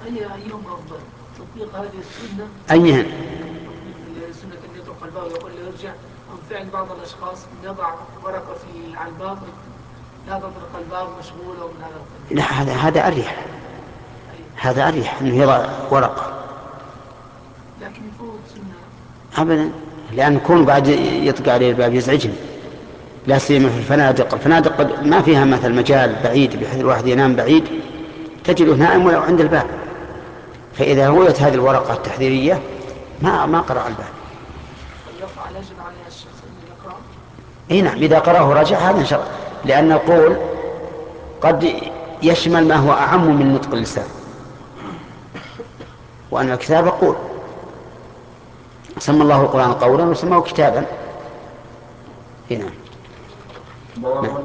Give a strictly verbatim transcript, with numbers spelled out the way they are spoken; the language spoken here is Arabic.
أي أيهم أفضل تطبيق هذه السنة؟ أيهن؟ تطبيق السنة أن يترك الباب ويقول له يرجع، أم فعل بعض الأشخاص يضع ورقة في على الباب لا تطرق الباب مشغولة ومن هذا القبيل. لا، هذا هذا أريح، هذا أريح أنه يضع ورقة. لكن يفوت سنة. أبدا، لأن يكون بعد يطق عليه الباب يزعجهم، لا سيما في الفنادق. الفنادق قد ما فيها مثل مجال بعيد بحيث الواحد ينام بعيد، تجده نائم ولو عند الباب، فإذا رويت هذه الورقة التحذيرية ما ما قرأ الباب. فليقرأ يجب على الشخص أن يقرأ. اي نعم، اذا قرأه رجع هذا ان شاء الله، لان القول قد يشمل ما هو اعم من نطق اللسان، وان الكتاب قول، سمى الله القرآن قولا وسماه كتابا. هنا نعم.